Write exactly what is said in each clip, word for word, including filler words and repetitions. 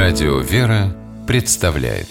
Радио «Вера» представляет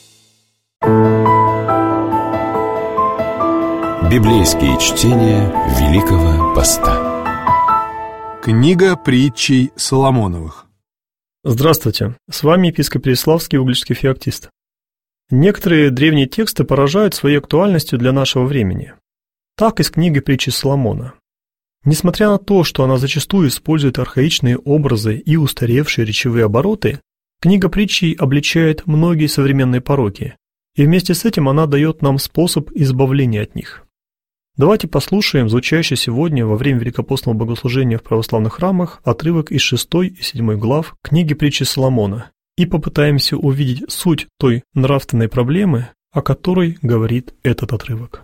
Библейские чтения Великого Поста. Книга притчей Соломоновых. Здравствуйте, с вами епископ Переяславский, Угличский феоктист. Некоторые древние тексты поражают своей актуальностью для нашего времени. Так и с книгой притчи Соломона. Несмотря на то, что она зачастую использует архаичные образы и устаревшие речевые обороты, книга притчей обличает многие современные пороки, и вместе с этим она дает нам способ избавления от них. Давайте послушаем звучащий сегодня во время великопостного богослужения в православных храмах отрывок из шестой и седьмой глав книги притчи Соломона и попытаемся увидеть суть той нравственной проблемы, о которой говорит этот отрывок.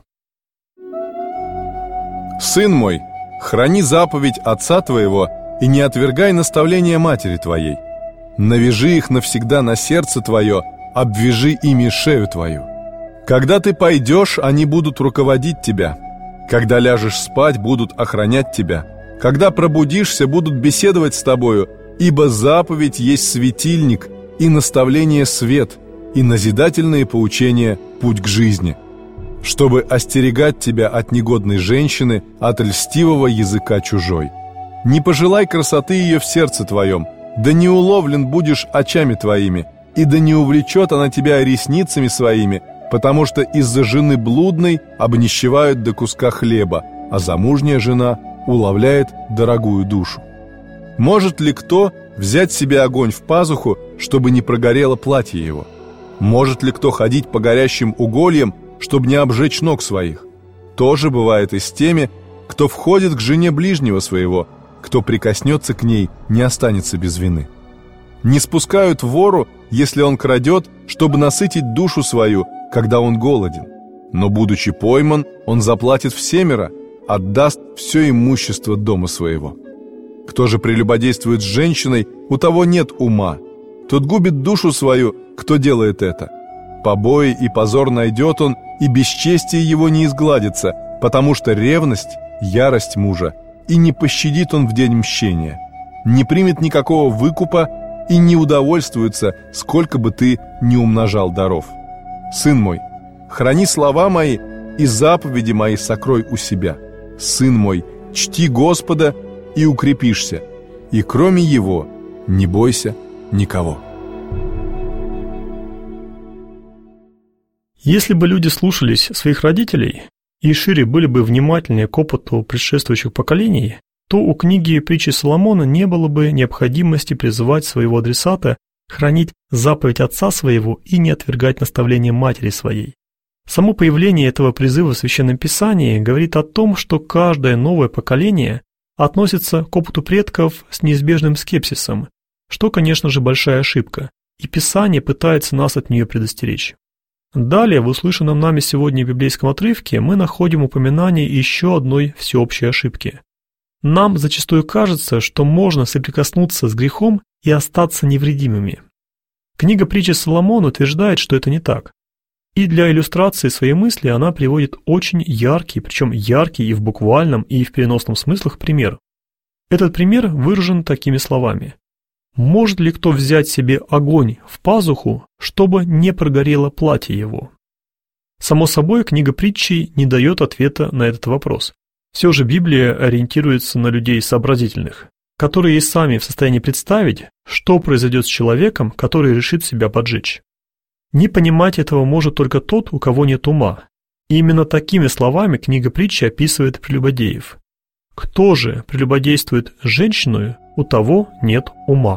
«Сын мой, храни заповедь отца твоего и не отвергай наставления матери твоей. Навяжи их навсегда на сердце твое, обвяжи ими шею твою. Когда ты пойдешь, они будут руководить тебя. Когда ляжешь спать, будут охранять тебя. Когда пробудишься, будут беседовать с тобою, ибо заповедь есть светильник, и наставление свет, и назидательные поучения путь к жизни, чтобы остерегать тебя от негодной женщины, от льстивого языка чужой. Не пожелай красоты ее в сердце твоем, да не уловлен будешь очами твоими, и да не увлечет она тебя ресницами своими, потому что из-за жены блудной обнищевают до куска хлеба, а замужняя жена уловляет дорогую душу. Может ли кто взять себе огонь в пазуху, чтобы не прогорело платье его? Может ли кто ходить по горящим угольям, чтобы не обжечь ног своих? То же бывает и с теми, кто входит к жене ближнего своего, кто прикоснется к ней, не останется без вины. Не спускают вору, если он крадет, чтобы насытить душу свою, когда он голоден. Но, будучи пойман, он заплатит всемеро, отдаст все имущество дома своего. Кто же прелюбодействует с женщиной, у того нет ума. Тот губит душу свою, кто делает это. Побои и позор найдет он, и бесчестие его не изгладится, потому что ревность – ярость мужа, и не пощадит он в день мщения. Не примет никакого выкупа и не удовольствуется, сколько бы ты ни умножал даров. Сын мой, храни слова мои и заповеди мои сокрой у себя. Сын мой, чти Господа и укрепишься, и кроме Его не бойся никого». Если бы люди слушались своих родителей и шире были бы внимательнее к опыту предшествующих поколений, то у книги притчи Соломона не было бы необходимости призывать своего адресата хранить заповедь отца своего и не отвергать наставления матери своей. Само появление этого призыва в Священном Писании говорит о том, что каждое новое поколение относится к опыту предков с неизбежным скепсисом, что, конечно же, большая ошибка, и Писание пытается нас от нее предостеречь. Далее, в услышанном нами сегодня библейском отрывке, мы находим упоминание еще одной всеобщей ошибки. Нам зачастую кажется, что можно соприкоснуться с грехом и остаться невредимыми. Книга притчи Соломона утверждает, что это не так. И для иллюстрации своей мысли она приводит очень яркий, причем яркий и в буквальном, и в переносном смыслах пример. Этот пример выражен такими словами. «Может ли кто взять себе огонь в пазуху, чтобы не прогорело платье его?» Само собой, книга притчей не дает ответа на этот вопрос. Все же Библия ориентируется на людей сообразительных, которые и сами в состоянии представить, что произойдет с человеком, который решит себя поджечь. Не понимать этого может только тот, у кого нет ума. И именно такими словами книга притчи описывает прелюбодеев. Кто же прелюбодействует с женщиной, у того нет ума.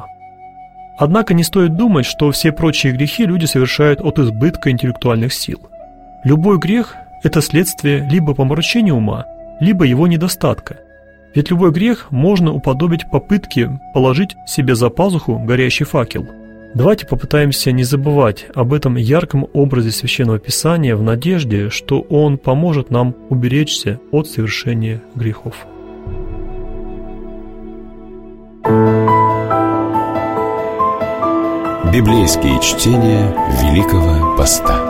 Однако не стоит думать, что все прочие грехи люди совершают от избытка интеллектуальных сил. Любой грех – это следствие либо помрачения ума, либо его недостатка. Ведь любой грех можно уподобить попытке положить себе за пазуху горящий факел. Давайте попытаемся не забывать об этом ярком образе Священного Писания в надежде, что он поможет нам уберечься от совершения грехов. Библейские чтения Великого Поста.